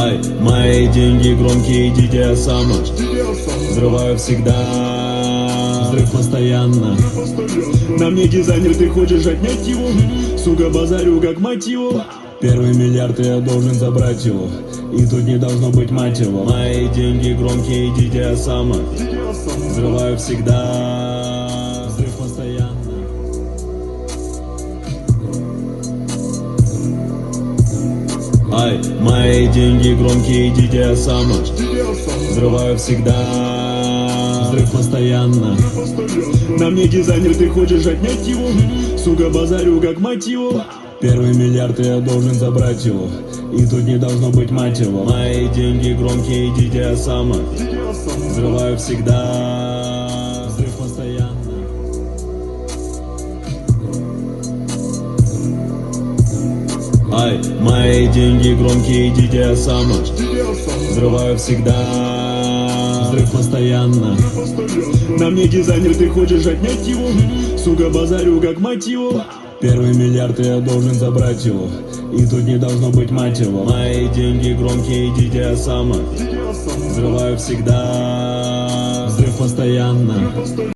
Ай, мои деньги громкие, идите, я сама взрываю всегда, взрыв постоянно. На мне дизайнер, ты хочешь отнять его? Сука, базарю как мать его. Первый миллиард, я должен забрать его, и тут не должно быть мать его. Мои деньги громкие, идите, я сама взрываю всегда, взрыв постоянно. Ай, мои деньги громкие, идите, я сама взрываю всегда, взрыв постоянно. На мне дизайнер, ты хочешь отнять его? Сука, базарю как мать его. Первый миллиард, я должен забрать его, и тут не должно быть мать его. Мои деньги громкие, идите, я сама взрываю всегда, взрыв постоянно. Ай, мои деньги громкие, идите, я сама взрываю всегда, взрыв постоянно. На мне дизайнер, ты хочешь отнять его? Сука, базарю как мать его. Первый миллиард, я должен забрать его, и тут не должно быть мать его. Мои деньги громкие, идите, я сама взрываю всегда, взрыв постоянно.